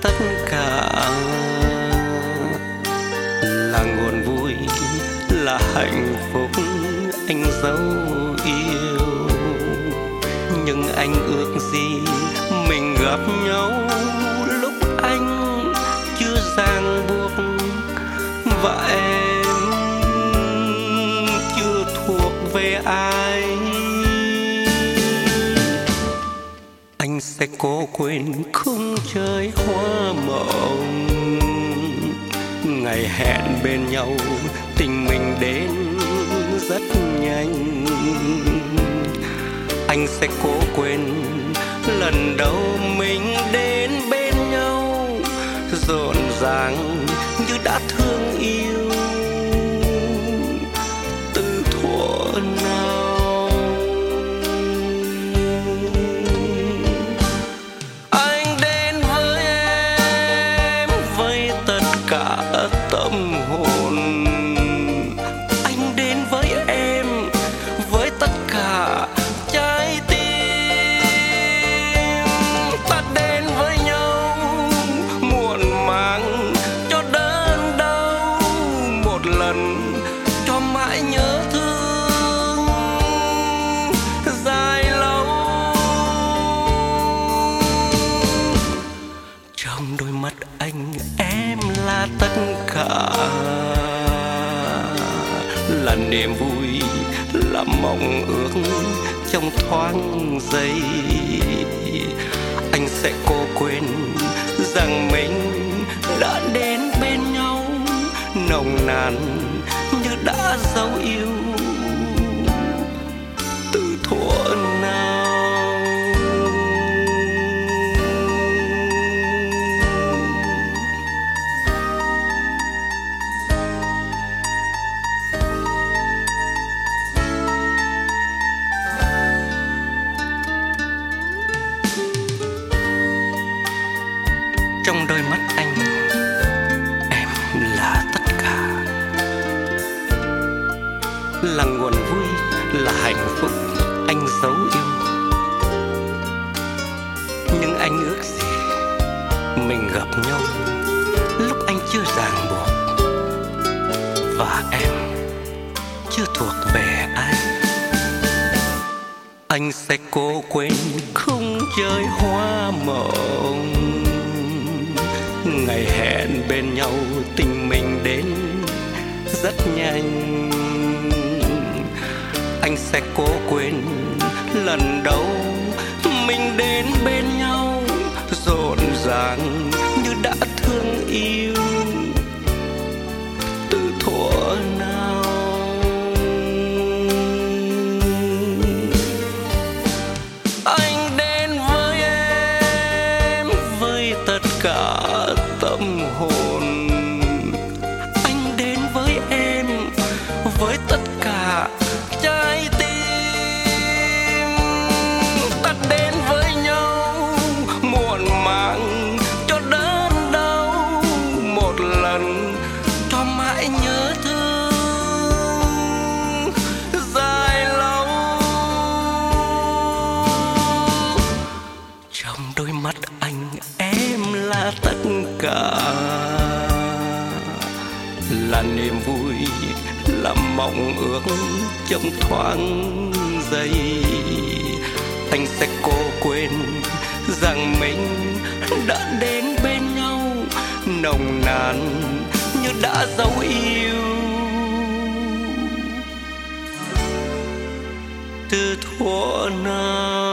tất cả, là nguồn vui, là hạnh phúc anh dấu yêu. Nhưng anh ước gì mình gặp nhau lúc anh chưa ràng buộc, và em chưa thuộc về ai. Anh sẽ cố quên khung trời hoa mộng, ngày hẹn bên nhau tình mình đến rất nhanh. Anh sẽ cố quên lần đầu mình đến bên nhau, rộn ràng như đã thương yêu từ thuở nào. Anh đến với em với tất cả tâm hồn, anh đến với em với tất cả trái tim. Ta đến với nhau muộn màng cho đớn đau, một lần cho mãi nhớ thương dài lâu. Trong đôi mắt anh em là tất cả, là niềm vui, là mộng ước trong thoáng giây. Anh sẽ cố quên rằng mình đã đến bên nhau, nồng nàn như đã dấu yêu từ thuở nào. Trong đôi mắt anh, em là tất cả, là nguồn vui, là hạnh phúc anh dấu yêu. Nhưng anh ước gì mình gặp nhau lúc anh chưa ràng buộc, và em chưa thuộc về ai. Anh sẽ cố quên khung trời hoa mộng, ngày hẹn bên nhau tình mình đến rất nhanh. Anh sẽ cố quên lần đầu mình đến bên nhau, rộn ràng như đã thương yêu từ thuở nào. Anh đến với em với tất cả tâm hồn, anh đến với em với tất cả trái tim. Ta đến với nhau muộn màng cho đớn đau, một lần cho mãi nhớ thương dài lâu. Trong đôi mắt anh em là tất cả, là niềm vui, là mộng ước trong thoáng giây. Anh sẽ cố quên rằng mình đã đến bên nhau, nồng nàn như đã dấu yêu từ thuở nào.